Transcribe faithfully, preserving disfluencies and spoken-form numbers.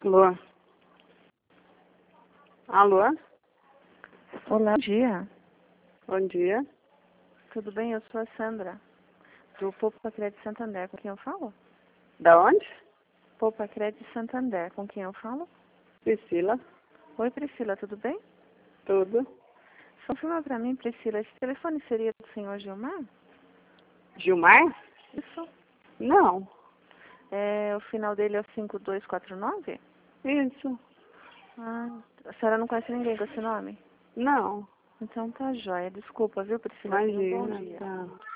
Alô? Alô? Olá, bom dia. Bom dia. Tudo bem? Eu sou a Sandra, do Poupa Crédito Santander. Com quem eu falo? Da onde? Poupa Crédito Santander. Com quem eu falo? Priscila. Oi, Priscila, tudo bem? Tudo. Confirma para mim, Priscila, esse telefone seria do senhor Gilmar? Gilmar? Isso. Não. É, o final dele é o cinco dois quatro nove? Isso. Ah, a senhora não conhece ninguém com esse nome? Não. Então tá jóia. Desculpa, viu, Priscila? Tenha um bom Imagina. dia. Tá.